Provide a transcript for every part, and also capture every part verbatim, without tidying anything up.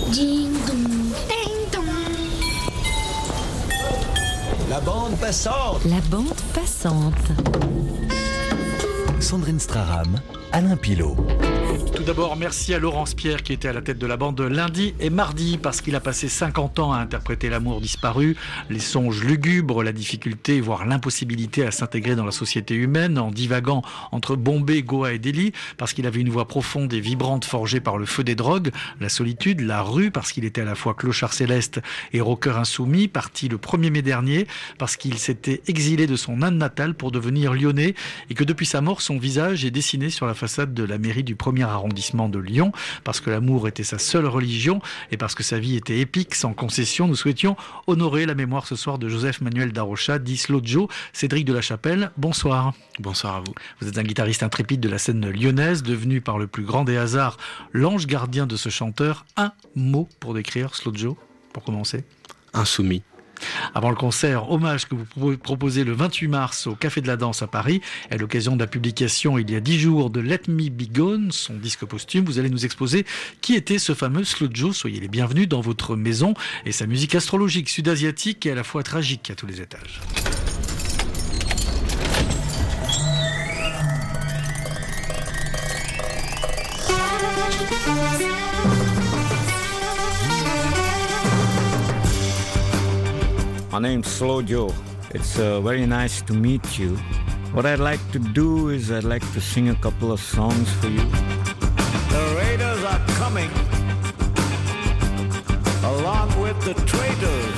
Ding dong, ding dong. La bande passante. La bande passante. Sandrine Straram, Alain Pilot. Tout d'abord, merci à Laurence Pierre qui était à la tête de la bande lundi et mardi parce qu'il a passé cinquante ans à interpréter l'amour disparu, les songes lugubres, la difficulté, voire l'impossibilité à s'intégrer dans la société humaine en divaguant entre Bombay, Goa et Delhi parce qu'il avait une voix profonde et vibrante forgée par le feu des drogues, la solitude, la rue parce qu'il était à la fois clochard céleste et rocker insoumis, parti le premier mai dernier parce qu'il s'était exilé de son Inde natale pour devenir lyonnais et que depuis sa mort, son visage est dessiné sur la façade de la mairie du premier arrondissement de Lyon, parce que l'amour était sa seule religion et parce que sa vie était épique, sans concession. Nous souhaitions honorer la mémoire ce soir de Joseph Manuel Darocha, dit Slow Joe. Cédric de la Chapelle, bonsoir. Bonsoir à vous. Vous êtes un guitariste intrépide de la scène lyonnaise, devenu par le plus grand des hasards l'ange gardien de ce chanteur. Un mot pour décrire Slow Joe, pour commencer. Insoumis. Avant le concert, hommage que vous proposez le vingt-huit mars au Café de la Danse à Paris, à l'occasion de la publication il y a dix jours de Let Me Be Gone, son disque posthume, vous allez nous exposer qui était ce fameux Slow Joe. Soyez les bienvenus dans votre maison et sa musique astrologique sud-asiatique et à la fois tragique à tous les étages. My name's Slow Joe. It's uh, very nice to meet you. What I'd like to do is I'd like to sing a couple of songs for you. The raiders are coming, along with the traitors,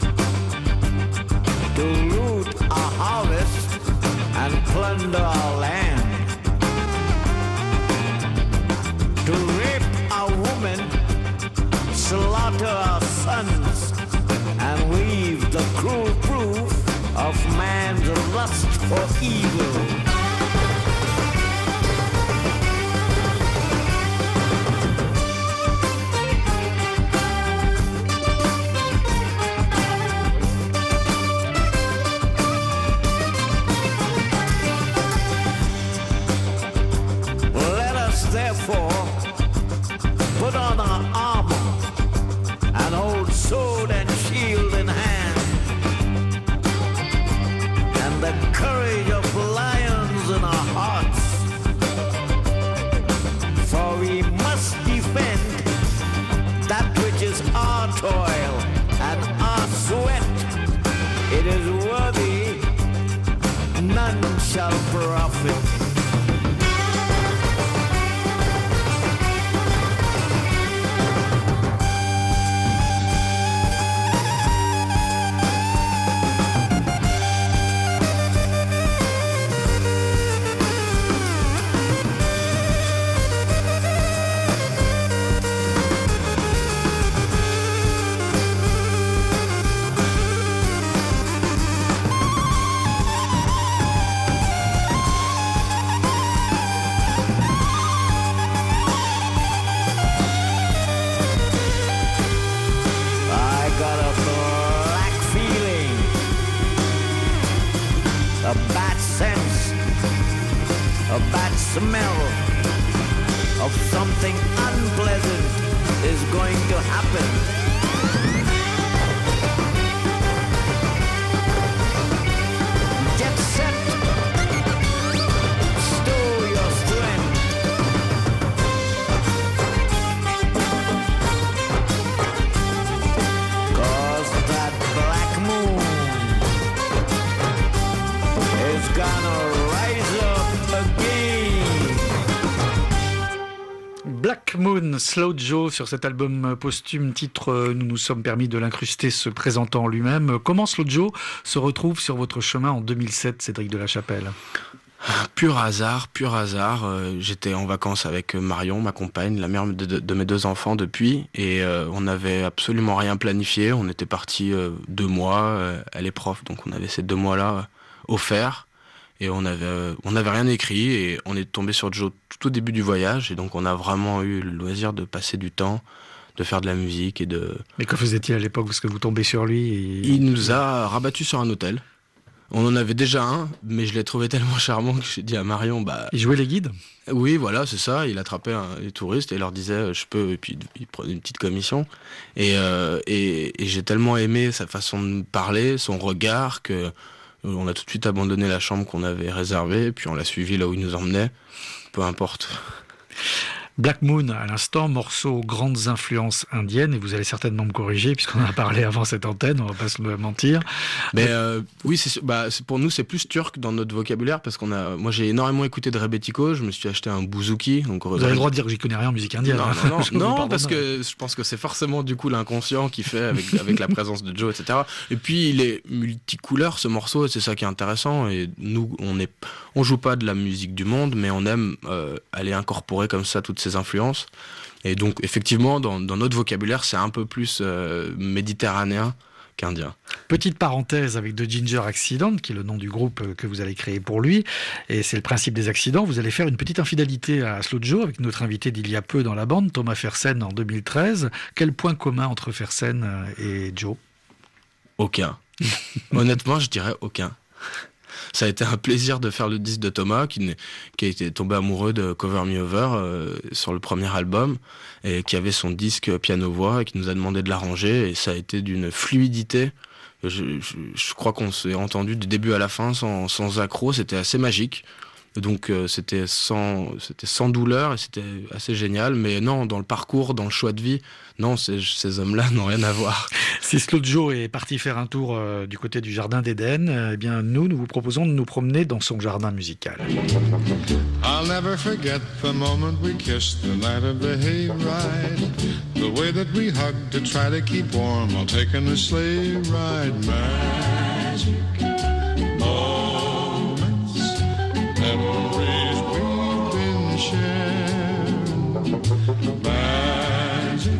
to loot our harvest and plunder our land, to rape our women, slaughter our sons, and leave the cruel proof of man's lust for evil. Let us therefore put on our armor and hold sword and shield in hand, and the courage of lions in our hearts, for we must defend that which is our toil and our sweat. It is worthy, none shall profit. Smell of something unpleasant is going to happen. Get set, stow your strength. Cause that black moon is gonna rise up again. Black Moon, Slow Joe, sur cet album posthume, titre Nous nous sommes permis de l'incruster se présentant en lui-même. Comment Slow Joe se retrouve sur votre chemin en deux mille sept, Cédric de la Chapelle? Pur hasard, pur hasard. Euh, j'étais en vacances avec Marion, ma compagne, la mère de, de, de mes deux enfants depuis, et euh, on n'avait absolument rien planifié. On était partis euh, deux mois, euh, elle est prof, donc on avait ces deux mois-là euh, offerts. Et on avait, euh, on n'avait rien écrit et on est tombé sur Joe tout au début du voyage. Et donc on a vraiment eu le loisir de passer du temps, de faire de la musique et de... Mais que faisait-il à l'époque? Parce que vous tombez sur lui et... Il nous a rabattu sur un hôtel. On en avait déjà un, mais je l'ai trouvé tellement charmant que j'ai dit à Marion, bah... Il jouait les guides ? Oui, voilà, c'est ça. Il attrapait un, les touristes et il leur disait, je peux, et puis il prenait une petite commission. Et, euh, et, et j'ai tellement aimé sa façon de parler, son regard, que on a tout de suite abandonné la chambre qu'on avait réservée, puis on l'a suivi là où il nous emmenait. Peu importe. Black Moon, à l'instant, morceau grandes influences indiennes, et vous allez certainement me corriger, puisqu'on en a parlé avant cette antenne, on va pas se mentir. Mais euh, oui, c'est, bah, c'est, pour nous, c'est plus turc dans notre vocabulaire, parce qu'on a, moi j'ai énormément écouté de Rebetiko, je me suis acheté un bouzouki. Donc, vous avez le droit de dire que j'y connais rien en musique indienne. Non, hein. non, non, non parce que je pense que c'est forcément du coup l'inconscient qui fait avec, avec la présence de Joe, et cetera. Et puis il est multicouleur ce morceau, et c'est ça qui est intéressant. Et nous, on est, on joue pas de la musique du monde, mais on aime euh, aller incorporer comme ça toutes ces influences. Et donc effectivement dans, dans notre vocabulaire c'est un peu plus euh, méditerranéen qu'indien. Petite parenthèse avec The Ginger Accident, qui est le nom du groupe que vous allez créer pour lui, et c'est le principe des accidents. Vous allez faire une petite infidélité à Slow Joe avec notre invité d'il y a peu dans la bande, Thomas Fersen, en deux mille treize. Quel point commun entre Fersen et Joe ? Aucun. Honnêtement je dirais aucun. Ça a été un plaisir de faire le disque de Thomas, qui, qui a été tombé amoureux de Cover Me Over euh, sur le premier album, et qui avait son disque piano-voix, et qui nous a demandé de l'arranger, et ça a été d'une fluidité. Je, je, je crois qu'on s'est entendu du début à la fin, sans, sans accroc, c'était assez magique. Donc euh, c'était sans, c'était sans douleur, et c'était assez génial. Mais non, dans le parcours, dans le choix de vie, non, ces, ces hommes-là n'ont rien à voir. Si Slow Joe est parti faire un tour euh, du côté du Jardin d'Éden, euh, eh bien nous, nous vous proposons de nous promener dans son jardin musical. I'll never forget the moment we kissed the night of the hayride. The way that we hugged to try to keep warm while taking a sleigh ride. Magic moments, memories we've been sharing. Magic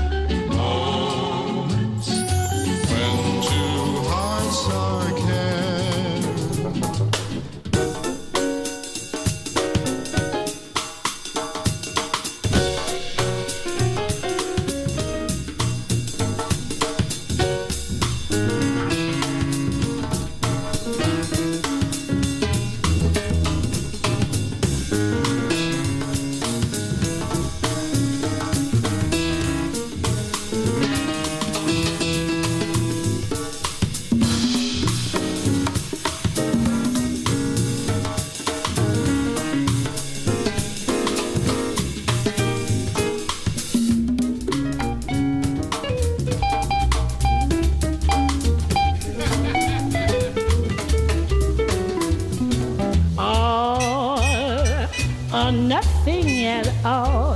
moments when two hearts are caring. Nothing at all.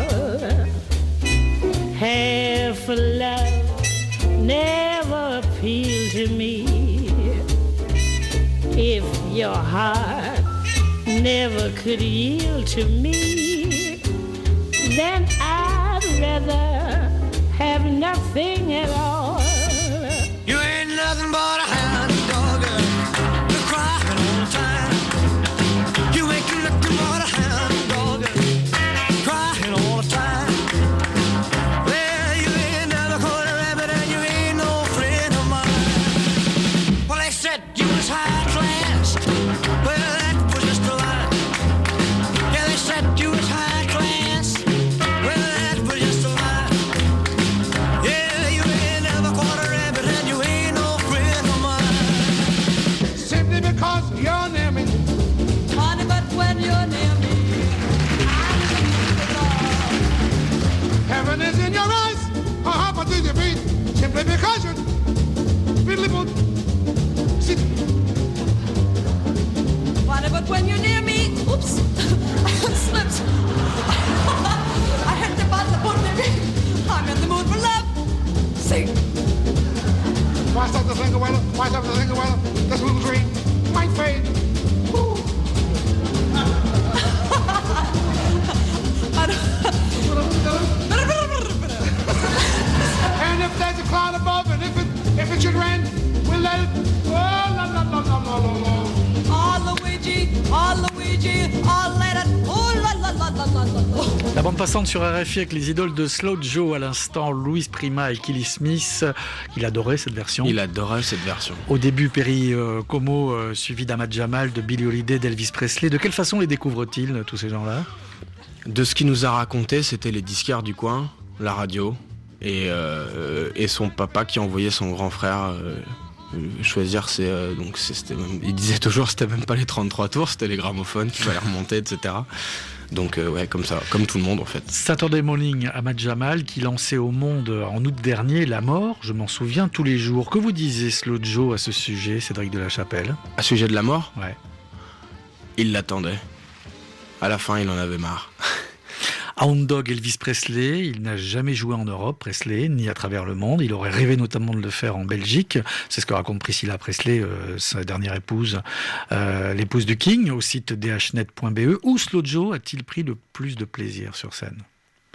Half a love never appealed to me. If your heart never could yield to me, then I'd rather have nothing at all. You ain't nothing but a hound dog, you're crying all the time. You ain't nothing but a hound. Simply because you're fiddly-boot. Funny, but when you're near me, oops, I slipped. I hit the button, the button, baby. I'm in the mood for love. Sing. Why stop the single weather? Why stop the single weather? This little dream might fade. Ooh. And if there's a cloud above, and if it if it should rain, we'll let it. Oh la la la la la la la. Oh Luigi, oh Luigi, oh let it. Oh la la la la la la. La bande passante sur R F I avec les idoles de Slow Joe à l'instant, Louis Prima et Killy Smith. Il adorait cette version. Il adorait cette version. Au début, Perry euh, Como, euh, suivi d'Ahmad Jamal, de Billie Holiday, d'Elvis Presley. De quelle façon les découvre-t-il, tous ces gens-là ? De ce qu'il nous a raconté, c'était les disquaires du coin, la radio, et, euh, et son papa qui envoyait son grand frère euh, choisir ses... Euh, donc c'était même, il disait toujours que c'était même pas les trente-trois tours, c'était les gramophones qu'il fallait remonter, et cetera. Donc euh, ouais, comme ça, comme tout le monde en fait. Saturday Morning, Ahmad Jamal, qui lançait au monde en août dernier La mort, je m'en souviens tous les jours. Que vous disiez Slow Joe à ce sujet, Cédric de la Chapelle ? À sujet de la mort ? Ouais. Il l'attendait. À la fin, il en avait marre. Hound Dog Elvis Presley, il n'a jamais joué en Europe, Presley, ni à travers le monde. Il aurait rêvé notamment de le faire en Belgique. C'est ce que raconte Priscilla Presley, euh, sa dernière épouse, euh, l'épouse du King, au site d h net point b e. Où Slow Joe a-t-il pris le plus de plaisir sur scène ?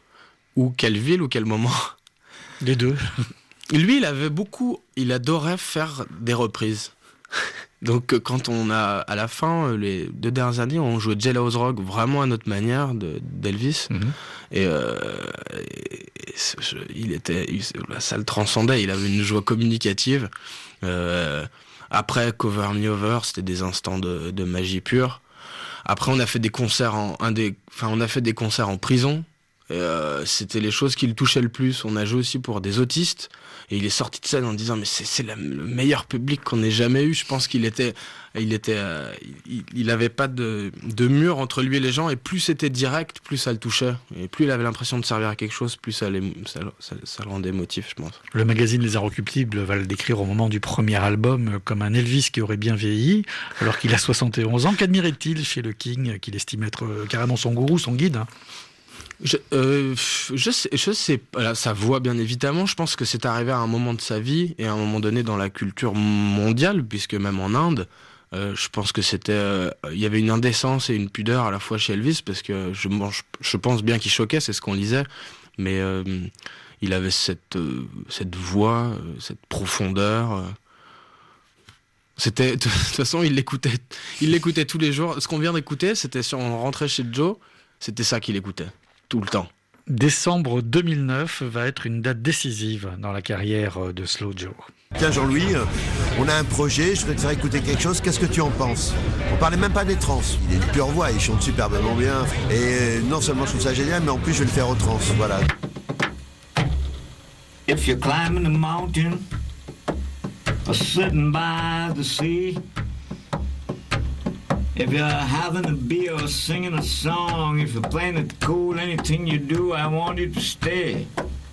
Ou quelle ville ou quel moment ? Les deux. Lui, il avait beaucoup... Il adorait faire des reprises. Donc quand on a, à la fin, les deux dernières années, on jouait Jailhouse Rock vraiment à notre manière de, d'Elvis. Mm-hmm. Et, euh, et, et je, il était, il, ça le transcendait, il avait une joie communicative. Euh, après Cover Me Over, c'était des instants de, de magie pure. Après on a fait des concerts en, un des, enfin on a fait des concerts en prison. Et euh, c'était les choses qui le touchaient le plus. On a joué aussi pour des autistes et il est sorti de scène en disant mais c'est, c'est la, le meilleur public qu'on ait jamais eu. Je pense qu'il était, il était, euh, il, il avait pas de, de mur entre lui et les gens et plus c'était direct, plus ça le touchait et plus il avait l'impression de servir à quelque chose, plus ça, les, ça, ça, ça le rendait émotif, je pense. Le magazine Les Inrecuptibles va le décrire au moment du premier album comme un Elvis qui aurait bien vieilli alors qu'il a soixante et onze ans. Qu'admirait-il chez le King qu'il estime être carrément son gourou, son guide, hein ? Je, euh, je sais, je sais, là, sa voix bien évidemment, je pense que c'est arrivé à un moment de sa vie et à un moment donné dans la culture mondiale, puisque même en Inde, euh, je pense que c'était, euh, il y avait une indécence et une pudeur à la fois chez Elvis, parce que je, je, je pense bien qu'il choquait, c'est ce qu'on lisait, mais euh, il avait cette, euh, cette voix, euh, cette profondeur. Euh, c'était, de toute façon, il l'écoutait, il l'écoutait tous les jours. Ce qu'on vient d'écouter, c'était sur, on rentrait chez Joe, c'était ça qu'il écoutait. Tout le temps. Décembre deux mille neuf va être une date décisive dans la carrière de Slow Joe. Tiens Jean-Louis, on a un projet, je voudrais te faire écouter quelque chose, qu'est-ce que tu en penses ? On parlait même pas des trans, il est de pure voix, il chante superbement bien. Et non seulement je trouve ça génial, mais en plus je vais le faire aux trans, voilà. If you're climbing a mountain or sitting by the sea, if you're having a beer or singing a song, if you're playing it cool, anything you do, I want you to stay.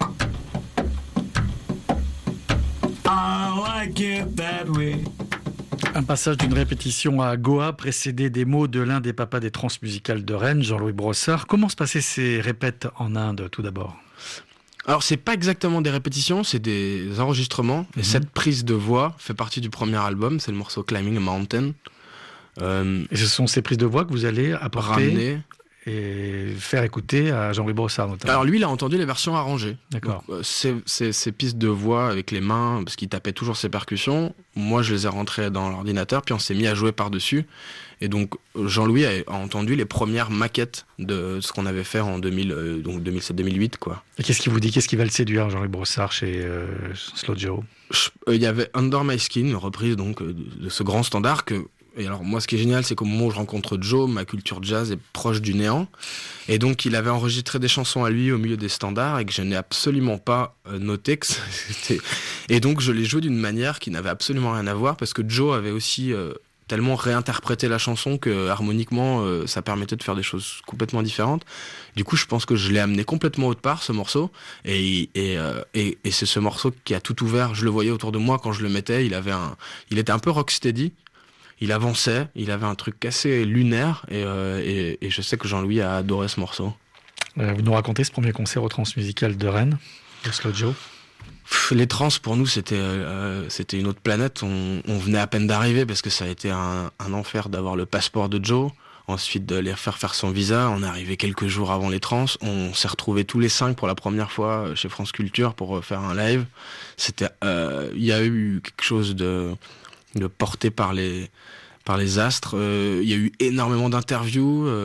I like it that way. Un passage d'une répétition à Goa précédé des mots de l'un des papas des transmusicales de Rennes, Jean-Louis Brossard. Comment se passaient ces répètes en Inde, tout d'abord ? Alors, c'est pas exactement des répétitions, c'est des enregistrements. Mm-hmm. Et cette prise de voix fait partie du premier album, c'est le morceau Climbing a Mountain. Euh, et ce sont ces prises de voix que vous allez apporter ramener. Et faire écouter à Jean-Louis Brossard notamment. Alors lui, il a entendu les versions arrangées. D'accord. Donc, euh, ces, ces, ces pistes de voix avec les mains, parce qu'il tapait toujours ses percussions, moi je les ai rentrées dans l'ordinateur, puis on s'est mis à jouer par-dessus. Et donc Jean-Louis a, a entendu les premières maquettes de ce qu'on avait fait en deux mille, euh, donc deux mille sept deux mille huit, quoi. Et qu'est-ce qu'il vous dit ? Qu'est-ce qui va le séduire, Jean-Louis Brossard, chez euh, Slow Joe ? Il euh, y avait Under My Skin, une reprise donc, de, de ce grand standard que... Et alors moi ce qui est génial c'est qu'au moment où je rencontre Joe, ma culture jazz est proche du néant et donc il avait enregistré des chansons à lui au milieu des standards et que je n'ai absolument pas euh, noté que c'était... Et donc je l'ai joué d'une manière qui n'avait absolument rien à voir parce que Joe avait aussi euh, tellement réinterprété la chanson que harmoniquement euh, ça permettait de faire des choses complètement différentes. Du coup je pense que je l'ai amené complètement autre part ce morceau et, et, euh, et, et c'est ce morceau qui a tout ouvert. Je le voyais autour de moi quand je le mettais, il avait un, il était un peu rocksteady. Il avançait, il avait un truc assez lunaire et, euh, et, et je sais que Jean-Louis a adoré ce morceau. Euh, vous nous racontez ce premier concert au Transmusical de Rennes, de Slow Joe ? Les trans pour nous c'était, euh, c'était une autre planète, on, on venait à peine d'arriver parce que ça a été un, un enfer d'avoir le passeport de Joe, ensuite de les faire faire son visa, on est arrivé quelques jours avant les trans, on s'est retrouvés tous les cinq pour la première fois chez France Culture pour faire un live. C'était, euh, il y a eu quelque chose de... de porté par les par les astres. Il euh, y a eu énormément d'interviews. Euh,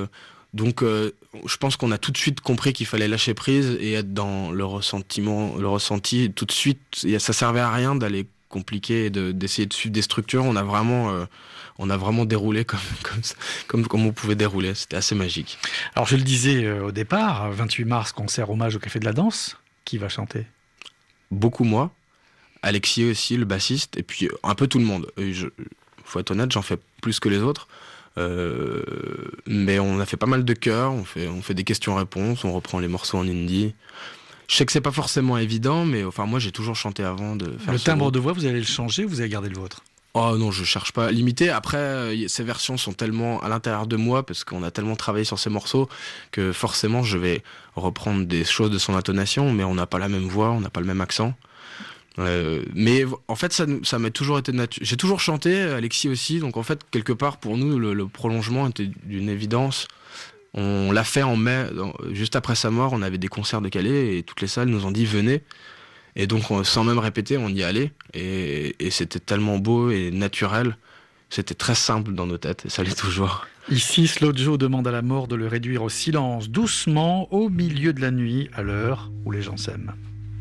Donc euh, je pense qu'on a tout de suite compris qu'il fallait lâcher prise et être dans le ressentiment, le ressenti tout de suite. Ça servait à rien d'aller compliquer et de, d'essayer de suivre des structures. On a vraiment, euh, on a vraiment déroulé comme, comme, comme, comme on pouvait dérouler. C'était assez magique. Alors je le disais euh, au départ, vingt-huit mars, concert hommage au Café de la Danse. Qui va chanter ? Beaucoup moi, Alexis aussi, le bassiste, et puis un peu tout le monde. Il faut être honnête, j'en fais plus que les autres. Euh, mais on a fait pas mal de chœurs, on fait, on fait des questions-réponses, on reprend les morceaux en indie. Je sais que c'est pas forcément évident, mais enfin moi j'ai toujours chanté avant de faire le ce timbre groupe. de voix, vous allez le changer ou vous allez garder le vôtre ? Oh non, je cherche pas à limiter. Après, euh, ces versions sont tellement à l'intérieur de moi, parce qu'on a tellement travaillé sur ces morceaux, que forcément je vais reprendre des choses de son intonation, mais on n'a pas la même voix, on n'a pas le même accent. Euh, mais en fait, ça, ça m'a toujours été naturel. J'ai toujours chanté, Alexis aussi, donc en fait, quelque part, pour nous, le, le prolongement était d'une évidence. On l'a fait en mai, dans, juste après sa mort, on avait des concerts de Calais, et toutes les salles nous ont dit « venez ». Et donc, sans même répéter, on y allait. Et, et c'était tellement beau et naturel. C'était très simple dans nos têtes, et ça l'est toujours. Ici, Slow Joe demande à la mort de le réduire au silence, doucement, au milieu de la nuit, à l'heure où les gens s'aiment.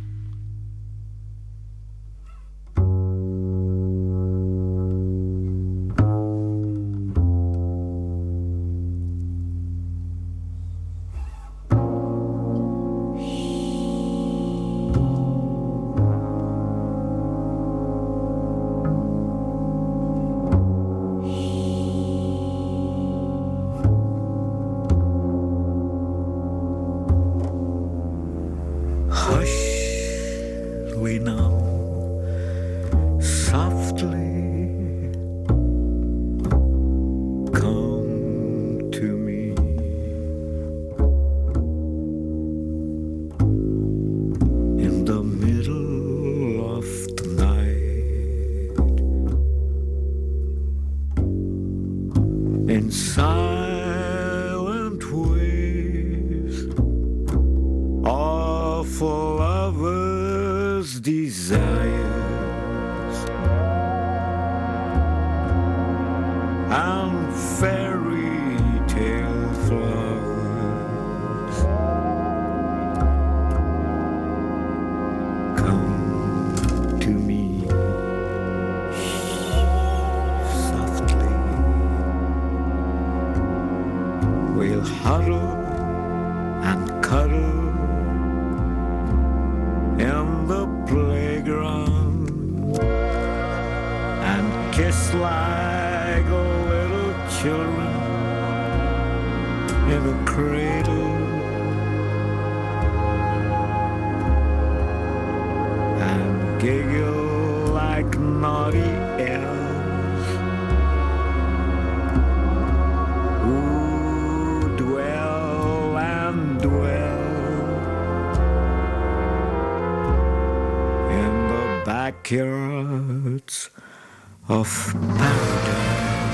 Backyards of paradise.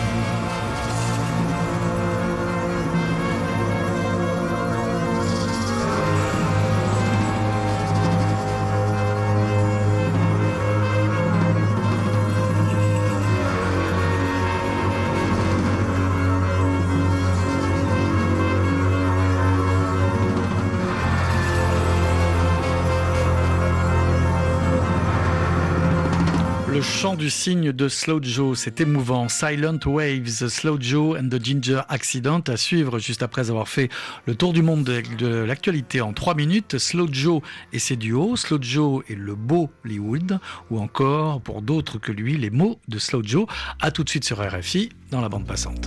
Le chant du cygne de Slow Joe, c'est émouvant. Silent Waves, Slow Joe and the Ginger Accident, à suivre juste après avoir fait le tour du monde de, de l'actualité en trois minutes. Slow Joe et ses duos, Slow Joe et le Bollywood, ou encore, pour d'autres que lui, les mots de Slow Joe. À tout de suite sur R F I, dans la bande passante.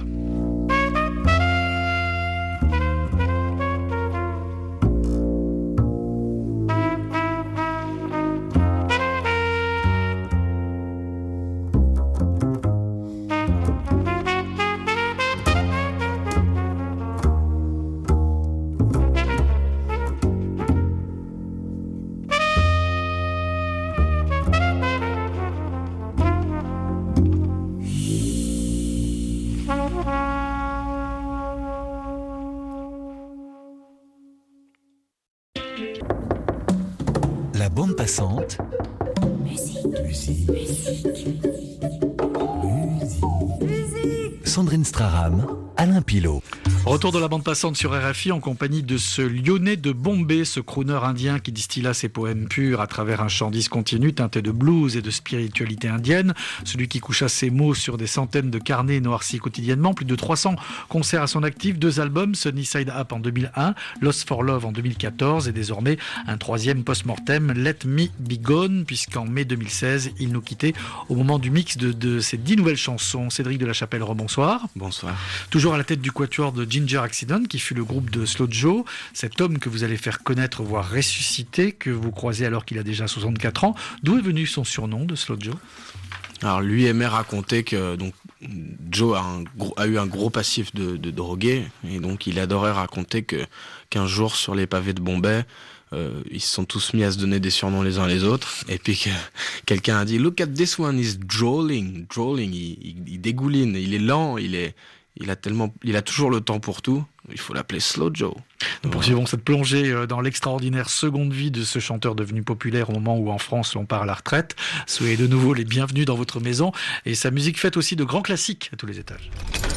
La bande passante. Musique. Musique. Musique. Musique. Sandrine Straram, Alain Pilot. Retour de la bande passante sur R F I en compagnie de ce Lyonnais de Bombay, ce crooner indien qui distilla ses poèmes purs à travers un chant discontinu teinté de blues et de spiritualité indienne. Celui qui coucha ses mots sur des centaines de carnets noircis quotidiennement, plus de trois cents concerts à son actif, deux albums, Sunny Side Up en deux mille un, Lost for Love en deux mille quatorze et désormais un troisième post-mortem, Let Me Be Gone, puisqu'en mai deux mille seize, il nous quittait au moment du mix de, de ces dix nouvelles chansons. Cédric de la Chapelle, rebonsoir. Bonsoir. Toujours à la tête du quatuor de Ginger Accident, qui fut le groupe de Slow Joe, cet homme que vous allez faire connaître, voire ressusciter, que vous croisez alors qu'il a déjà soixante-quatre ans. D'où est venu son surnom de Slow Joe ? Alors lui aimait raconter que donc Joe a, un gros, a eu un gros passif de, de drogué, et donc il adorait raconter que qu'un jour sur les pavés de Bombay, euh, ils se sont tous mis à se donner des surnoms les uns les autres, et puis que quelqu'un a dit "Look at this one, he's drolling, drolling, il, il, il dégouline, il est lent, il est Il a tellement, il a toujours le temps pour tout. Il faut l'appeler Slow Joe. Nous poursuivons cette plongée dans l'extraordinaire seconde vie de ce chanteur devenu populaire au moment où en France l'on part à la retraite. Soyez de nouveau les bienvenus dans votre maison. Et sa musique fait aussi de grands classiques à tous les étages.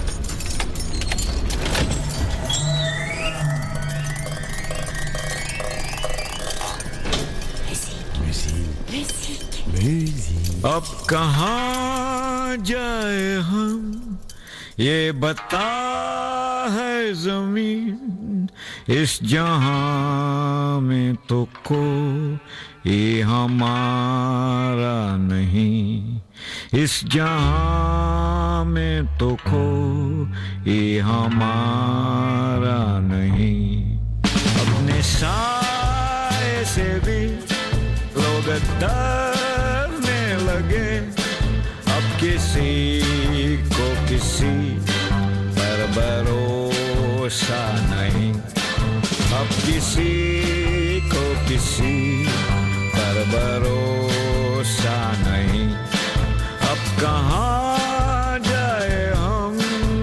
Musique. Musique. अब कहाँ जाए हम ये बता है ज़मीन इस जहां में तो कोई हमारा नहीं इस जहां में तो कोई हमारा नहीं अपने साए से भी लोग डरने लगे अब किसी को किसी पर भरोसा नहीं अब किसी को किसी पर भरोसा नहीं अब कहाँ जाए हम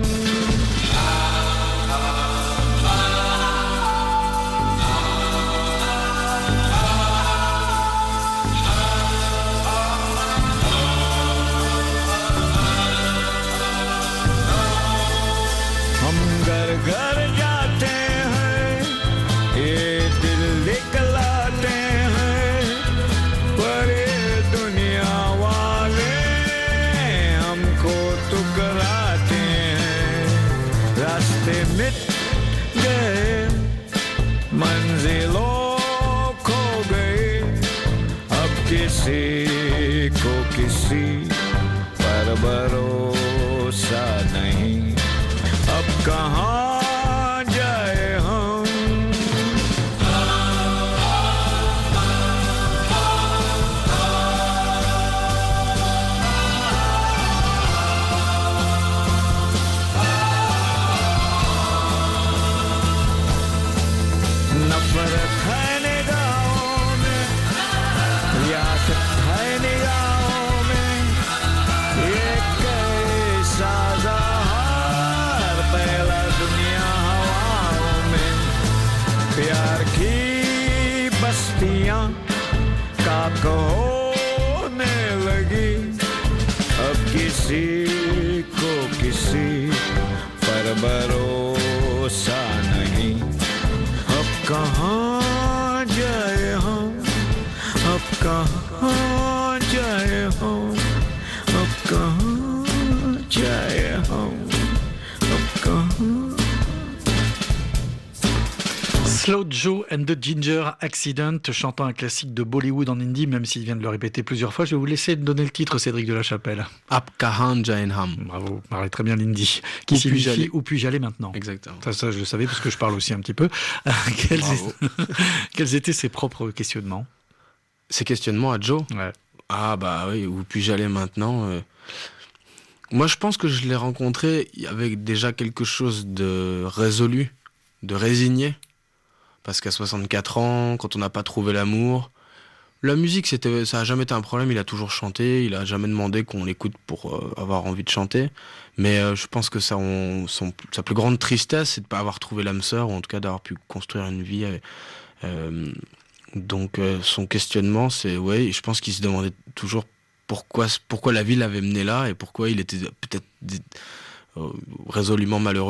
घर घर जाते हैं ये दिल दिखलाते हैं पर ये दुनिया वाले हमको ठुकराते हैं रास्ते मिट गए मंजिलों खो गए अब किसी को किसी पर भरोसा नहीं अब कहाँ जाए हम नफरत है निगाहों में रियासत है निगाहों में ये कैसा जहार पहला दुनिया हवाओं में प्यार की बस्तियां काक होने लगी अब किसी को किसी पर भरोसा नहीं अब कहाँ जाए हम अब कहाँ जाए हम अब कहाँ जाए हम अब कहाँ Slow Joe and the Ginger Accident, chantant un classique de Bollywood en hindi, même s'il vient de le répéter plusieurs fois. Je vais vous laisser donner le titre, Cédric de la Chapelle. Ab Kahan Jainham. Bravo, vous parlez très bien l'hindi. Qui Où signifie puis-je aller où puis-je aller maintenant. Exactement. Ça, ça, je le savais parce que je parle aussi un petit peu. quels, quels étaient ses propres questionnements? Ses questionnements à Joe? Ouais. Ah bah oui, où puis-je aller maintenant euh... Moi je pense que je l'ai rencontré avec déjà quelque chose de résolu, de résigné. Parce qu'à soixante-quatre ans, quand on n'a pas trouvé l'amour, la musique, c'était, ça n'a jamais été un problème. Il a toujours chanté, il n'a jamais demandé qu'on l'écoute pour euh, avoir envie de chanter. Mais euh, je pense que ça, on, son, sa plus grande tristesse, c'est de ne pas avoir trouvé l'âme sœur, ou en tout cas d'avoir pu construire une vie. Euh, donc euh, son questionnement, c'est, ouais, je pense qu'il se demandait toujours pourquoi, pourquoi la vie l'avait mené là et pourquoi il était peut-être euh, résolument malheureux.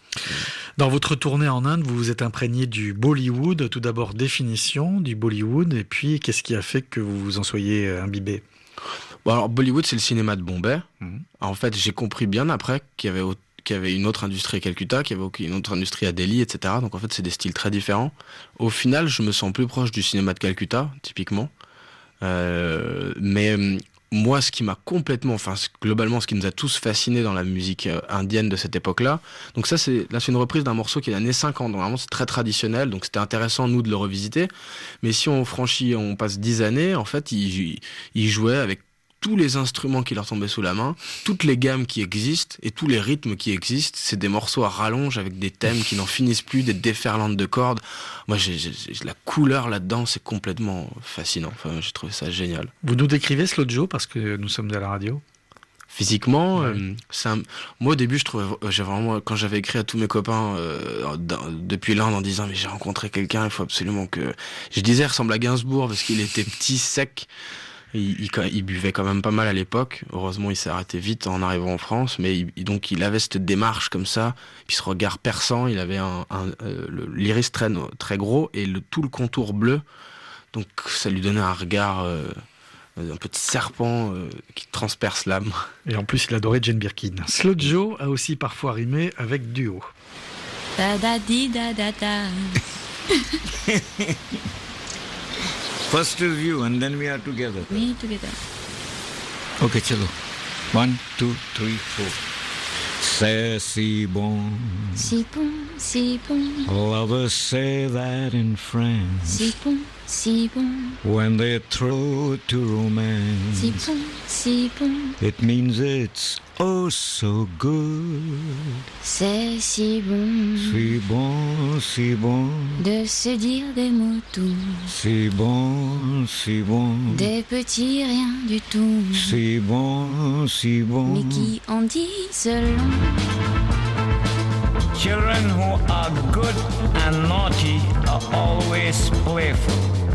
Dans votre tournée en Inde, vous vous êtes imprégné du Bollywood. Tout d'abord, définition du Bollywood, et puis qu'est-ce qui a fait que vous vous en soyez imbibé ? Bon, alors Bollywood, c'est le cinéma de Bombay. Mmh. En fait, j'ai compris bien après qu'il y avait, qu'il y avait une autre industrie à Calcutta, qu'il y avait une autre industrie à Delhi, et cetera. Donc en fait, c'est des styles très différents. Au final, je me sens plus proche du cinéma de Calcutta, typiquement. Euh, mais moi, ce qui m'a complètement, enfin globalement, ce qui nous a tous fascinés dans la musique indienne de cette époque-là, donc ça, c'est là, c'est une reprise d'un morceau qui est des années cinquante, donc vraiment c'est très traditionnel, donc c'était intéressant nous de le revisiter. Mais si on franchit, on passe dix années, en fait, ils il jouaient avec tous les instruments qui leur tombaient sous la main, toutes les gammes qui existent et tous les rythmes qui existent. C'est des morceaux à rallonge avec des thèmes qui n'en finissent plus, des déferlantes de cordes. Moi, j'ai, j'ai, j'ai la couleur là-dedans, c'est complètement fascinant. Enfin, j'ai trouvé ça génial. Vous nous décrivez Slow Joe parce que nous sommes à la radio. Physiquement, ouais. euh, c'est un... moi au début, je trouvais, j'ai vraiment, quand j'avais écrit à tous mes copains euh, depuis l'Inde en disant mais j'ai rencontré quelqu'un, il faut absolument que, je disais il ressemble à Gainsbourg parce qu'il était petit, sec. Il, il, il buvait quand même pas mal à l'époque. Heureusement, il s'est arrêté vite en arrivant en France. Mais il, donc, il avait cette démarche comme ça, puis ce regard perçant. Il avait un, un, euh, le, l'iris très, très gros et le, tout le contour bleu. Donc, ça lui donnait un regard, euh, un peu de serpent euh, qui transperce l'âme. Et en plus, il adorait Jane Birkin. Slow Joe a aussi parfois rimé avec duo. Da da di da da da. First is you and then we are together. We together. Okay, chalo. One, two, three, four. C'est si bon. Si bon, si bon. Lovers say that in France. Si bon, si bon. When they're true to romance. Si bon, si bon. It means it's oh so good. C'est si bon. Si bon, si bon. De se dire des mots doux. Si bon, si bon. Des petits rien du tout. Si bon, si bon. Mais qui en disent long. Children who are good and naughty are always playful.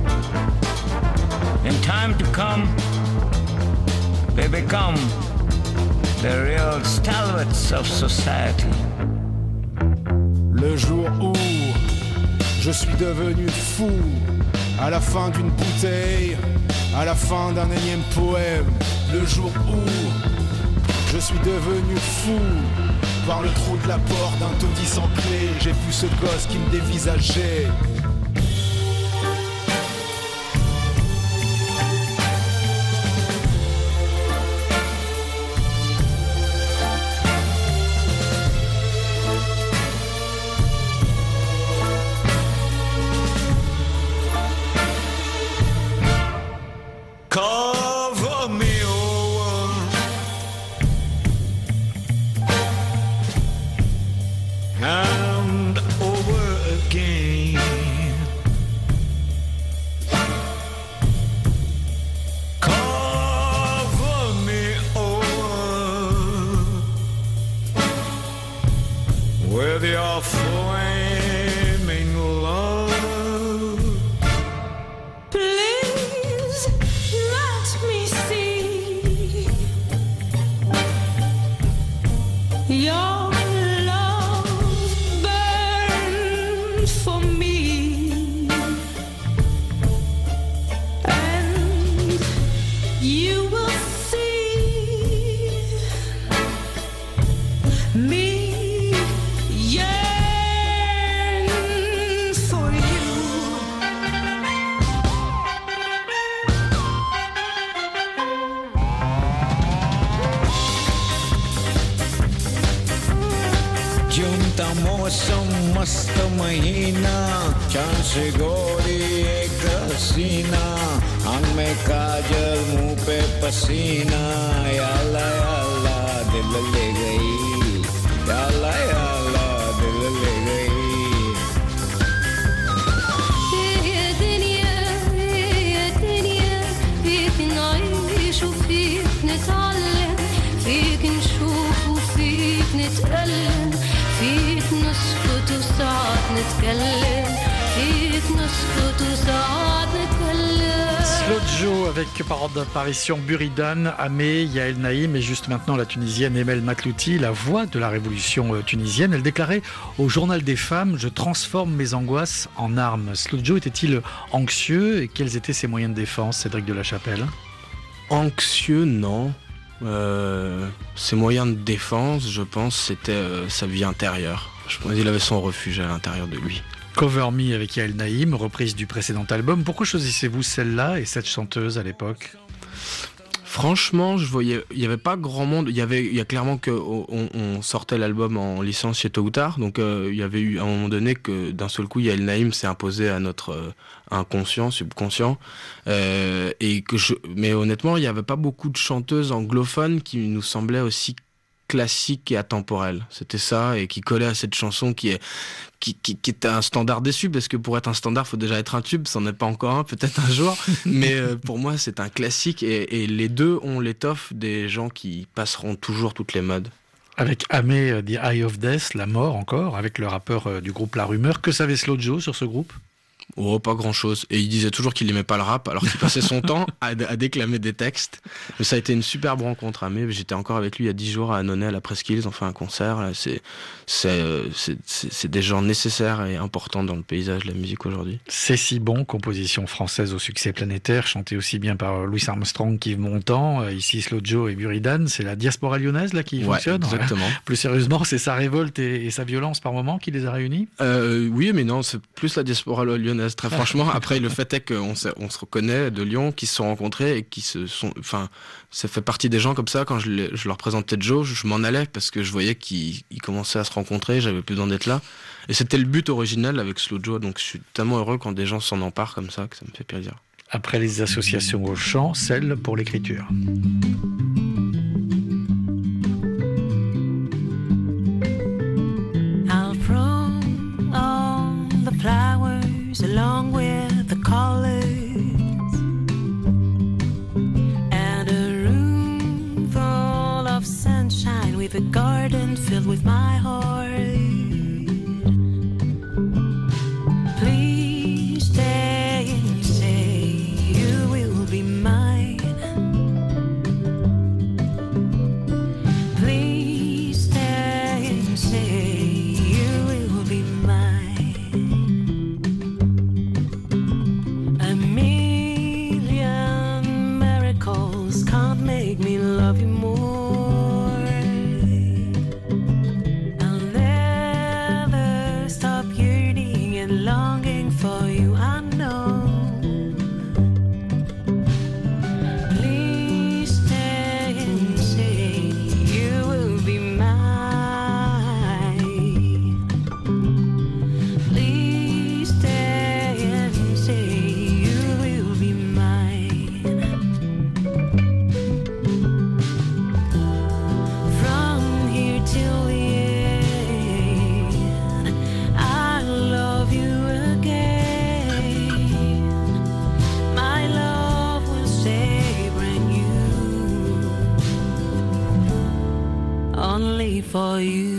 In time to come, they become the real stalwarts of society. Le jour où je suis devenu fou, à la fin d'une bouteille, à la fin d'un énième poème. Le jour où je suis devenu fou, par le trou de la porte d'un taudis sans clé, j'ai vu ce gosse qui me dévisageait. Cover me over and over again. Cover me over with your flaming love. Please let me see your love burn for me, and you will see me yearn for you. Junta मौसम मस्त महीना, चांद से गोरी एक हसीना, आँख में काजल मुंह पे पसीना, याला याला दिल ले गई, याला याला दिल ले गई. يا دنيا يا دنيا فيك نعيش وفيك نتعلم، فيك نشوف وفيك نتألم، فيك نسكت وساعات نتكلم، فيك نسكت وساعات نتكلم. Slow Joe avec par d'apparition Buridan, Amé, Yael Naïm et juste maintenant la Tunisienne Emel Matlouti, la voix de la révolution tunisienne. Elle déclarait au Journal des femmes « Je transforme mes angoisses en armes ». Slow Joe était-il anxieux et quels étaient ses moyens de défense, Cédric de la Chapelle ? Anxieux, non. Euh, ses moyens de défense, je pense, c'était euh, sa vie intérieure. Je pense qu'il avait son refuge à l'intérieur de lui. Cover Me avec Yael Naïm, reprise du précédent album. Pourquoi choisissez-vous celle-là et cette chanteuse à l'époque ? Franchement, je voyais, il y avait pas grand monde. Il y avait, il y a clairement que on, on sortait l'album en licencié tôt ou tard, donc euh, il y avait eu à un moment donné que d'un seul coup, Yael Naïm s'est imposé à notre euh, inconscient, subconscient, euh, et que je, mais honnêtement, il y avait pas beaucoup de chanteuses anglophones qui nous semblaient aussi classique et atemporel. C'était ça, et qui collait à cette chanson qui est qui, qui, qui était un standard déçu, parce que pour être un standard, faut déjà être un tube, ça n'en est pas encore un, peut-être un jour, mais euh, pour moi, c'est un classique, et, et les deux ont l'étoffe des gens qui passeront toujours toutes les modes. Avec Amé, The Eye of Death, La Mort encore, avec le rappeur euh, du groupe La Rumeur. Que savait Slow Joe sur ce groupe ? Oh, pas grand chose. Et il disait toujours qu'il aimait pas le rap, alors qu'il passait son temps à, à déclamer des textes. Mais ça a été une superbe rencontre, Amé. J'étais encore avec lui il y a dix jours à Annonay, à la Presqu'île. On fait un concert. Là. C'est, c'est, c'est, c'est, c'est des gens nécessaires et importants dans le paysage de la musique aujourd'hui. C'est si bon, composition française au succès planétaire, chantée aussi bien par Louis Armstrong qu'Yves Montand. Ici, Slow Joe et Buridan. C'est la diaspora lyonnaise là qui ouais, fonctionne. Exactement. Ouais. Plus sérieusement, c'est sa révolte et, et sa violence par moment qui les a réunis. Euh, oui, mais non, c'est plus la diaspora lyonnaise. Très franchement. Après, le fait est qu'on se, on se reconnaît de Lyon, qui se sont rencontrés et qui se sont, enfin, ça fait partie des gens comme ça. Quand je, les, je leur présentais Joe, je, je m'en allais parce que je voyais qu'ils ils commençaient à se rencontrer, j'avais plus besoin d'être là. Et c'était le but originel avec Slow Joe, donc je suis tellement heureux quand des gens s'en emparent comme ça, que ça me fait plaisir. Après les associations au chant, celle pour l'écriture. I'll throw all the flowers along with the colors, and a room full of sunshine with a garden filled with my heart. Please stay and say you will be mine. Please stay and say you will be mine. Make me love you more. I'll never stop yearning and longing for you, I know. Please stay and say you will be mine. Please stay and say you will be mine. Only for you.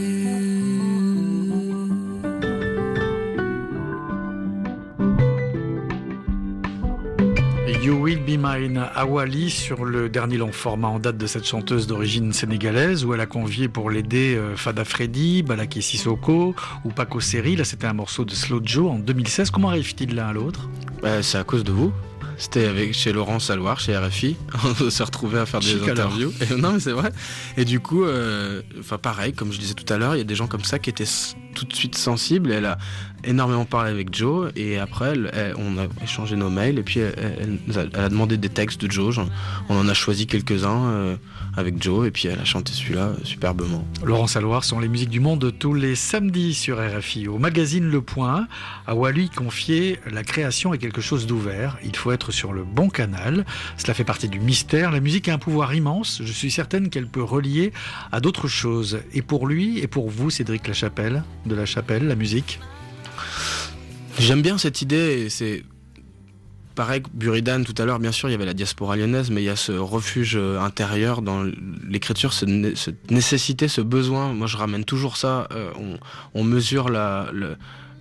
You Will Be Mine, Awali, sur le dernier long format en date de cette chanteuse d'origine sénégalaise, où elle a convié pour l'aider Fada Freddy, Balaké Sissoko ou Paco Seri. Là, c'était un morceau de Slow Joe en deux mille seize. Comment arrive-t-il l'un à l'autre ? Bah, c'est à cause de vous. C'était avec chez Laurent Salouard, chez R F I. On s'est retrouvés à faire des Chic interviews. Et, non, mais c'est vrai. Et du coup, euh, enfin pareil, comme je disais tout à l'heure, il y a des gens comme ça qui étaient tout de suite sensibles. Elle a énormément parlé avec Joe. Et après, elle, elle, on a échangé nos mails. Et puis, elle, elle, elle, a, elle a demandé des textes de Joe. Genre, on en a choisi quelques-uns euh, avec Joe. Et puis, elle a chanté celui-là euh, superbement. Laurent Salouard sont les musiques du monde tous les samedis sur R F I. Au magazine Le Point, Awali confiait la création est quelque chose d'ouvert. Il faut être sur le bon canal. Cela fait partie du mystère. La musique a un pouvoir immense. Je suis certaine qu'elle peut relier à d'autres choses. Et pour lui et pour vous, Cédric Lachapelle, de La Chapelle, la musique. J'aime bien cette idée. Et c'est pareil que Buridan tout à l'heure. Bien sûr, il y avait la diaspora lyonnaise, mais il y a ce refuge intérieur dans l'écriture, cette nécessité, ce besoin. Moi, je ramène toujours ça. Euh, on, on mesure la... Le,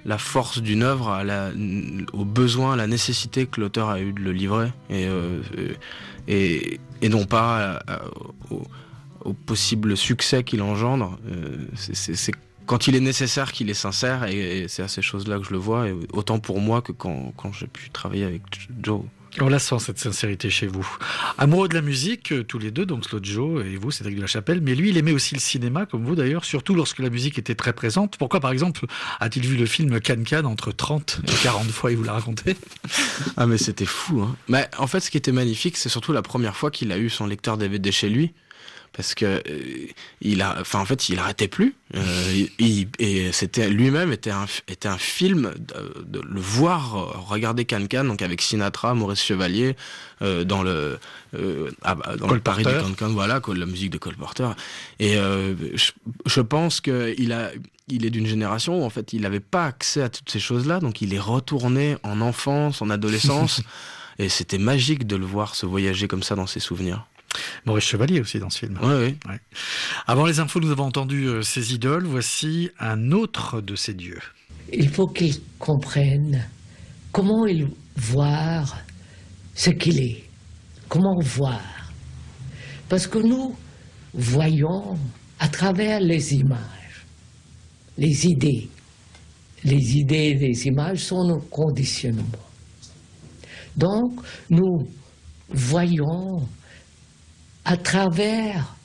la force d'une œuvre à la, au besoin, à la nécessité que l'auteur a eu de le livrer, et, euh, et, et non pas à, à, au, au possible succès qu'il engendre. Euh, c'est, c'est, c'est quand il est nécessaire qu'il est sincère, et, et c'est à ces choses-là que je le vois, et autant pour moi que quand, quand j'ai pu travailler avec Joe. On la sent, cette sincérité chez vous. Amoureux de la musique, tous les deux, donc Slow Joe et vous, Cédric de la Chapelle, mais lui, il aimait aussi le cinéma, comme vous d'ailleurs, surtout lorsque la musique était très présente. Pourquoi, par exemple, a-t-il vu le film Can-Can entre trente et quarante fois, il vous l'a raconté? Ah mais c'était fou, hein. Mais en fait, ce qui était magnifique, c'est surtout la première fois qu'il a eu son lecteur D V D chez lui. Parce que euh, il a, enfin en fait, il arrêtait plus. Euh, il, et c'était lui-même était un était un film de, de le voir euh, regarder Can-Can, donc avec Sinatra, Maurice Chevalier, euh, dans le euh, ah bah, dans Cole le Paris Porter. du Can-Can, voilà, la musique de Cole Porter. Et euh, je, je pense que il a il est d'une génération où en fait il n'avait pas accès à toutes ces choses-là, donc il est retourné en enfance, en adolescence, et c'était magique de le voir se voyager comme ça dans ses souvenirs. Maurice Chevalier aussi dans ce film. Oui, oui. Ouais. Avant les infos, nous avons entendu euh, ses idoles. Voici un autre de ses dieux. Il faut qu'ils comprennent comment ils voient ce qu'il est. Comment voir. Parce que nous voyons à travers les images, les idées. Les idées et les images sont nos conditionnements. Donc, nous voyons à travers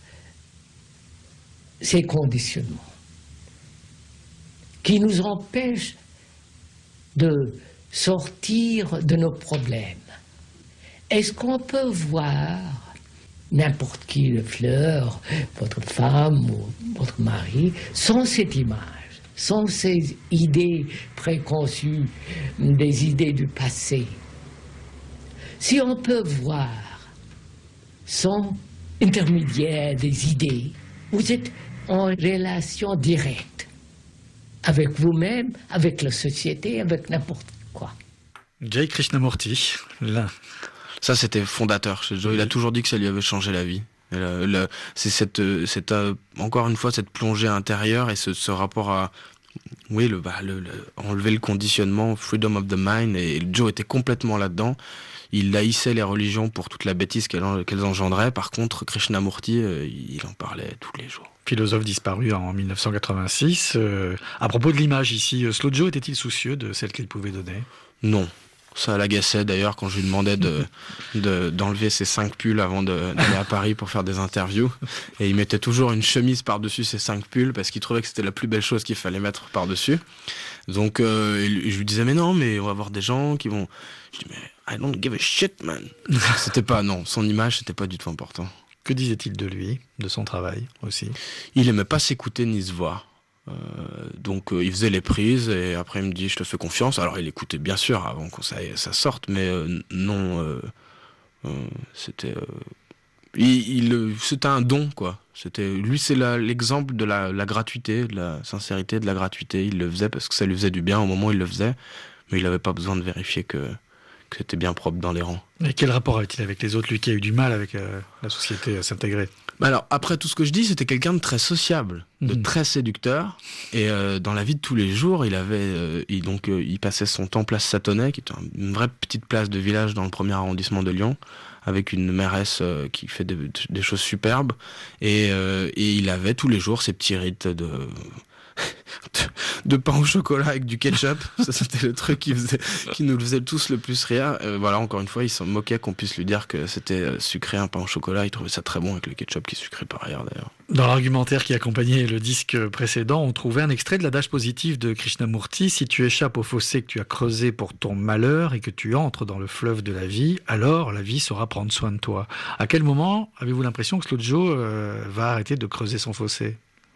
ces conditionnements qui nous empêchent de sortir de nos problèmes. Est-ce qu'on peut voir n'importe qui, le fleur, votre femme ou votre mari, sans cette image, sans ces idées préconçues, des idées du passé? Si on peut voir sans intermédiaire des idées, vous êtes en relation directe avec vous-même, avec la société, avec n'importe quoi. Jai Krishnamurti, là. Ça, c'était fondateur chez Joe. Il a toujours dit que ça lui avait changé la vie. Le, le, c'est cette, cette euh, encore une fois, cette plongée intérieure et ce, ce rapport à, oui, le, bah, le, le, enlever le conditionnement, freedom of the mind. Et Joe était complètement là-dedans. Il haïssait les religions pour toute la bêtise qu'elles, qu'elles engendraient. Par contre, Krishnamurti, euh, il en parlait tous les jours. Philosophe disparu en dix-neuf cent quatre-vingt-six. Euh, à propos de l'image ici, Slow Joe était-il soucieux de celle qu'il pouvait donner? Non. Ça l'agaçait d'ailleurs quand je lui demandais de, de, d'enlever ses cinq pulls avant de, d'aller à Paris pour faire des interviews. Et il mettait toujours une chemise par-dessus ses cinq pulls parce qu'il trouvait que c'était la plus belle chose qu'il fallait mettre par-dessus. Donc euh, je lui disais mais non, mais on va avoir des gens qui vont... Je dis mais I don't give a shit, man. C'était pas, non, son image c'était pas du tout important. Que disait-il de lui, de son travail aussi? Il aimait pas s'écouter ni se voir. Euh, donc euh, il faisait les prises et après il me dit je te fais confiance. Alors il écoutait bien sûr avant que ça, ça sorte, mais euh, non, euh, euh, c'était, euh, il, il, c'était un don quoi. C'était, lui c'est la, l'exemple de la, la gratuité, de la sincérité, de la gratuité. Il le faisait parce que ça lui faisait du bien au moment où il le faisait, mais il n'avait pas besoin de vérifier que, que c'était bien propre dans les rangs. Et quel rapport avait-il avec les autres, lui qui a eu du mal avec euh, la société à s'intégrer? Alors, après tout ce que je dis, c'était quelqu'un de très sociable, de mmh. très séducteur. Et euh, dans la vie de tous les jours, il avait, euh, il, donc, euh, il passait son temps place Satonnet, qui est une vraie petite place de village dans le premier arrondissement de Lyon, avec une mairesse euh, qui fait des, des choses superbes. Et, euh, et il avait tous les jours ses petits rites de... De, de pain au chocolat avec du ketchup. Ça c'était le truc qui, faisait, qui nous faisait tous le plus rire. Euh, voilà, encore une fois, il s'en moquait qu'on puisse lui dire que c'était sucré un pain au chocolat. Il trouvait ça très bon avec le ketchup qui est sucré par ailleurs d'ailleurs. Dans l'argumentaire qui accompagnait le disque précédent, on trouvait un extrait de l'adage positif de Krishnamurti: si tu échappes au fossé que tu as creusé pour ton malheur et que tu entres dans le fleuve de la vie, alors la vie saura prendre soin de toi. À quel moment avez-vous l'impression que Slow Joe euh, va arrêter de creuser son fossé?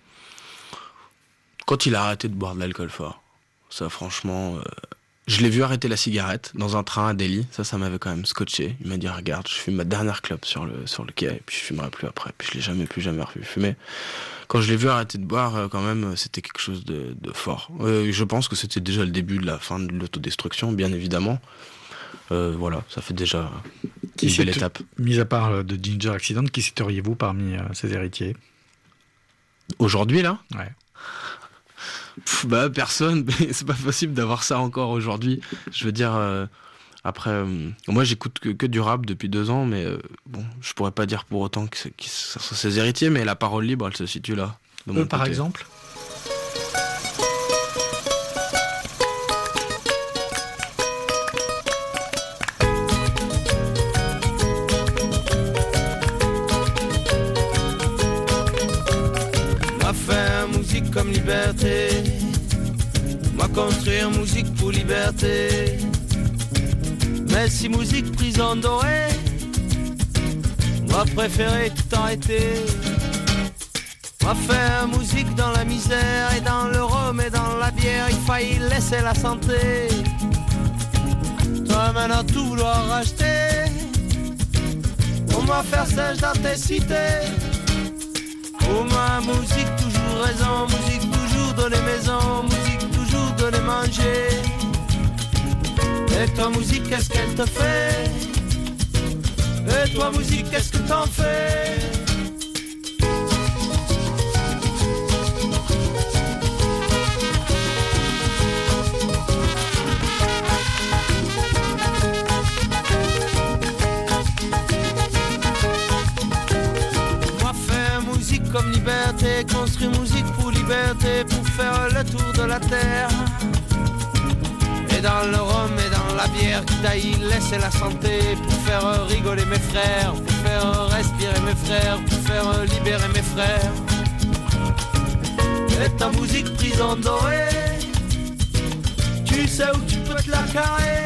Quand il a arrêté de boire de l'alcool fort. Ça, franchement, euh, je l'ai vu arrêter la cigarette dans un train à Delhi. Ça, ça m'avait quand même scotché. Il m'a dit, regarde, je fume ma dernière clope sur le, sur le quai, et puis je fumerai plus après. Puis je l'ai jamais, plus jamais revu fumer. Quand je l'ai vu arrêter de boire, euh, quand même, c'était quelque chose de, de fort. Euh, je pense que c'était déjà le début de la fin de l'autodestruction, bien évidemment. Euh, voilà, ça fait déjà une belle étape. Mis à part de Ginger Accident, qui citeriez-vous parmi euh, ses héritiers? Aujourd'hui, là? Ouais. Pff, bah personne, mais c'est pas possible d'avoir ça encore aujourd'hui. Je veux dire, euh, après, euh, moi j'écoute que, que du rap depuis deux ans, mais euh, bon, je pourrais pas dire pour autant que, que ce sont ses héritiers, mais la parole libre, elle se situe là. Eux, par exemple. Faire musique comme liberté, moi construire musique pour liberté. Mais si musique prison dorée, moi préférer tout arrêter. Moi faire musique dans la misère et dans le rhum et dans la bière, il faillit laisser la santé. Toi maintenant tout vouloir racheter, pour moi faire sèche dans tes cités. Oh ma musique toujours raison, musique toujours donner maison, musique toujours donner manger. Et toi musique qu'est-ce qu'elle te fait? Et toi musique qu'est-ce que t'en fais? Comme liberté, construire musique pour liberté, pour faire le tour de la terre. Et dans le rhum et dans la bière qui taille, laisser la santé, pour faire rigoler mes frères, pour faire respirer mes frères, pour faire libérer mes frères. Et ta musique prison dorée, tu sais où tu peux te la carrer.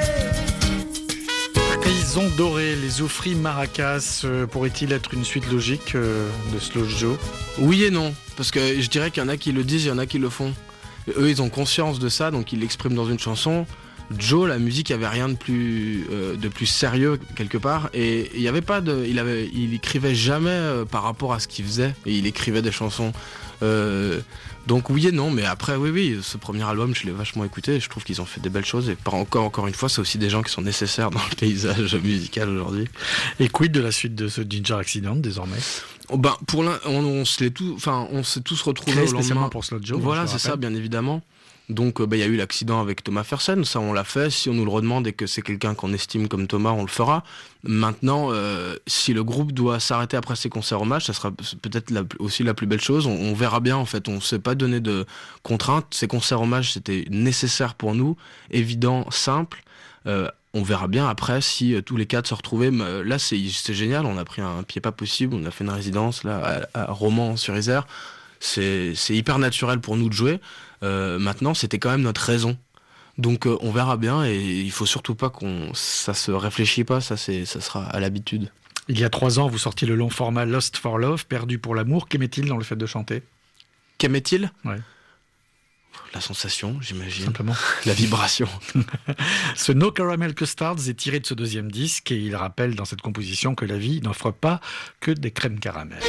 Prison dorée, les Oufris Maracas, euh, pourrait-il être une suite logique euh, de Slow Joe? Oui et non, parce que je dirais qu'il y en a qui le disent, il y en a qui le font. Eux, ils ont conscience de ça, donc ils l'expriment dans une chanson. Joe, la musique, il n'y avait rien de plus, euh, de plus sérieux quelque part, et il y avait pas de, il avait, il écrivait jamais euh, par rapport à ce qu'il faisait, et il écrivait des chansons. Euh, donc oui et non, mais après oui oui, ce premier album je l'ai vachement écouté et je trouve qu'ils ont fait des belles choses, et par encore encore une fois c'est aussi des gens qui sont nécessaires dans le paysage musical aujourd'hui. Et quid de la suite de ce Ginger Accident désormais? Oh ben pour l'un, on, on se l'est tout, enfin on s'est tous retrouvés au lendemain pour Slow Joe. Voilà c'est ça bien évidemment. Donc il bah, y a eu l'accident avec Thomas Fersen, ça on l'a fait, si on nous le redemande et que c'est quelqu'un qu'on estime comme Thomas, on le fera. Maintenant, euh, si le groupe doit s'arrêter après ses concerts hommages, ça sera peut-être la, aussi la plus belle chose, on, on verra bien en fait, on ne s'est pas donné de contraintes, ces concerts hommages c'était nécessaire pour nous, évident, simple, euh, on verra bien après si euh, tous les quatre se retrouvaient. Là c'est, c'est génial, on a pris un pied pas possible, on a fait une résidence là à, à Romans-sur-Isère, c'est, c'est hyper naturel pour nous de jouer. Euh, maintenant c'était quand même notre raison, donc euh, on verra bien, et il faut surtout pas qu'on ça se réfléchit pas, ça c'est ça sera à l'habitude. Il y a trois ans vous sortiez le long format Lost for Love, perdu pour l'amour. Qu'aimait-il dans le fait de chanter? Qu'aimait-il? Ouais. La sensation, j'imagine. Simplement. La vibration. Ce No Caramel Custards est tiré de ce deuxième disque, et il rappelle dans cette composition que la vie n'offre pas que des crèmes caramel.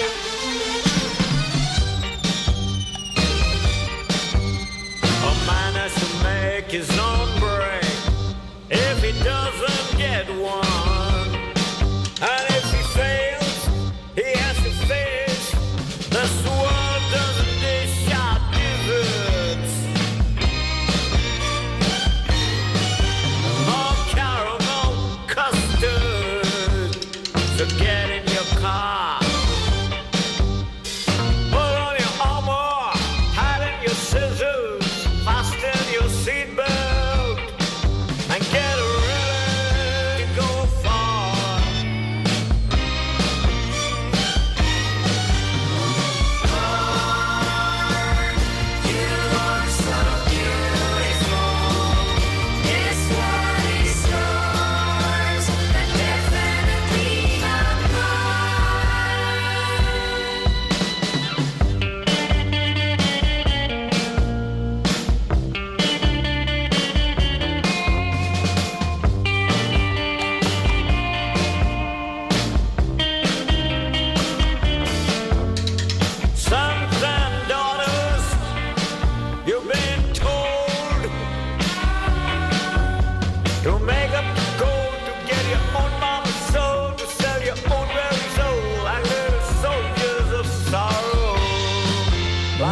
His own break if he doesn't get one, and if he fails he has to face this world doesn't dish out desserts. No caramel custard, so get in your car, put on your armor, tighten your scissors, fasten your seatbelt, and get ready to go far. Oh, you are so beautiful. This world is yours, but definitely not mine.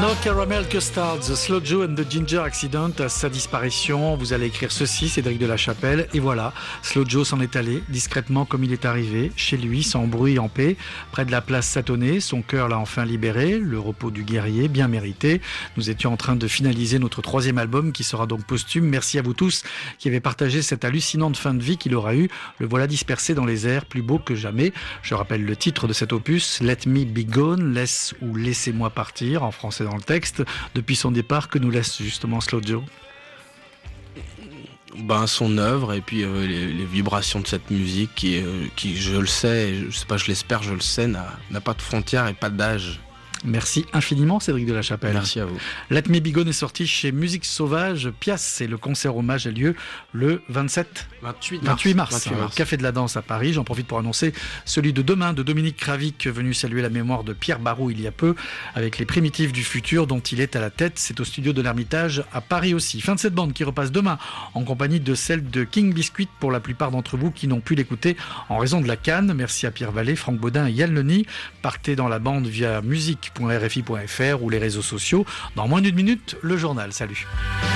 Hello Caramel Custard, The Slow Joe and the Ginger Accident, à sa disparition, vous allez écrire ceci, Cédric de la Chapelle, et voilà, Slow Joe s'en est allé, discrètement comme il est arrivé, chez lui, sans bruit, en paix, près de la place Satonnet, son cœur l'a enfin libéré, le repos du guerrier, bien mérité. Nous étions en train de finaliser notre troisième album, qui sera donc posthume. Merci à vous tous qui avez partagé cette hallucinante fin de vie qu'il aura eu. Le voilà dispersé dans les airs, plus beau que jamais. Je rappelle le titre de cet opus, Let Me Be Gone, laisse ou laissez-moi partir, en français dans le texte, depuis son départ, que nous laisse justement Slow Joe? Ben, son œuvre et puis euh, les, les vibrations de cette musique qui, euh, qui, je le sais, je sais pas, je l'espère, je le sais, n'a, n'a pas de frontières et pas d'âge. Merci infiniment Cédric de la Chapelle. Merci à vous. Let Me Be Gone est sorti chez Musique Sauvage Pias et le concert hommage a lieu le vingt-sept vingt-huit mars, vingt-huit mars. au Café de la Danse à Paris. J'en profite pour annoncer celui de demain de Dominique Kravic, venu saluer la mémoire de Pierre Barou il y a peu, avec les Primitifs du futur dont il est à la tête. C'est au studio de l'Ermitage à Paris aussi. Fin de cette bande qui repasse demain en compagnie de celle de King Biscuit pour la plupart d'entre vous qui n'ont pu l'écouter en raison de la Cannes. Merci à Pierre Vallée, Franck Baudin et Yann Leny. Partez dans la bande via musique point r f i point f r ou les réseaux sociaux. Dans moins d'une minute, le journal. Salut.